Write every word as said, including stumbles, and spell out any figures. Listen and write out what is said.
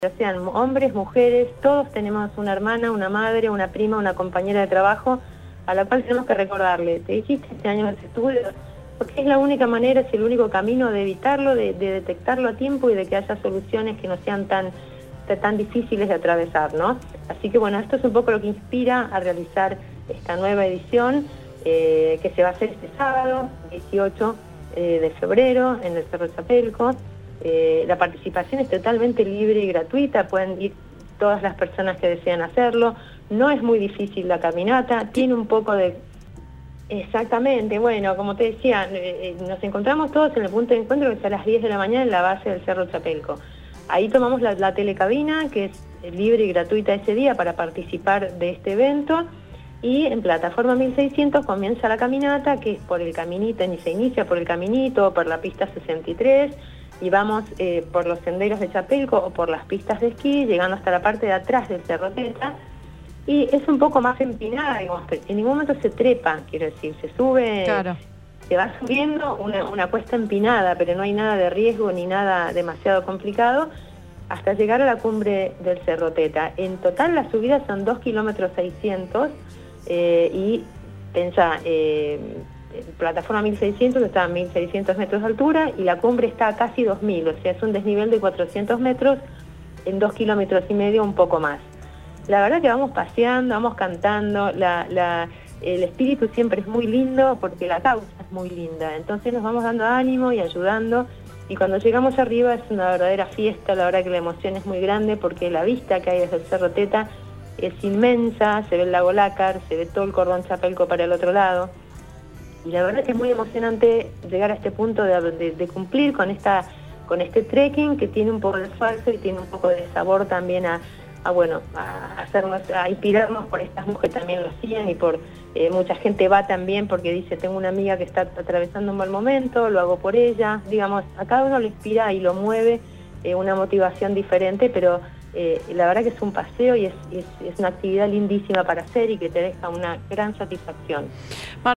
Ya sean hombres, mujeres, todos tenemos una hermana, una madre, una prima, una compañera de trabajo a la cual tenemos que recordarle, te dijiste este año de estudios, porque es la única manera, es el único camino de evitarlo, de, de detectarlo a tiempo y de que haya soluciones que no sean tan, tan difíciles de atravesar, ¿no? Así que bueno, esto es un poco lo que inspira a realizar esta nueva edición eh, que se va a hacer este sábado, dieciocho eh, de febrero, en el Cerro Chapelco. Eh, la participación es totalmente libre y gratuita, pueden ir todas las personas que desean hacerlo, no es muy difícil la caminata, tiene un poco de... Exactamente, bueno, como te decía, eh, nos encontramos todos en el punto de encuentro que es a las diez de la mañana en la base del Cerro Chapelco. Ahí tomamos la, la telecabina, que es libre y gratuita ese día para participar de este evento, y en plataforma mil seiscientos comienza la caminata, que es por el caminito, ni se inicia por el caminito, por la pista sesenta y tres, y vamos eh, por los senderos de Chapelco o por las pistas de esquí, llegando hasta la parte de atrás del Cerro Teta, y es un poco más empinada, digamos, pero en ningún momento se trepa, quiero decir, se sube, claro. Se va subiendo una, una cuesta empinada, pero no hay nada de riesgo ni nada demasiado complicado, hasta llegar a la cumbre del Cerro Teta. En total la subida son dos kilómetros seiscientos, eh, y pensá, eh, plataforma mil seiscientos está a mil seiscientos metros de altura y la cumbre está a casi dos mil, o sea, es un desnivel de cuatrocientos metros en dos kilómetros y medio, un poco más. La verdad que vamos paseando, vamos cantando, la, la, el espíritu siempre es muy lindo porque la causa es muy linda, entonces nos vamos dando ánimo y ayudando, y cuando llegamos arriba es una verdadera fiesta. La verdad que la emoción es muy grande porque la vista que hay desde el Cerro Teta es inmensa, se ve el lago Lácar, se ve todo el cordón Chapelco para el otro lado. Y la verdad que es muy emocionante llegar a este punto de, de, de cumplir con esta con este trekking que tiene un poco de esfuerzo y tiene un poco de sabor también a, a bueno, a hacernos, a inspirarnos por estas mujeres que también lo hacían, y por eh, mucha gente va también porque dice, tengo una amiga que está atravesando un mal momento, lo hago por ella. Digamos, a cada uno lo inspira y lo mueve eh, una motivación diferente, pero eh, la verdad que es un paseo y es, es, es una actividad lindísima para hacer y que te deja una gran satisfacción.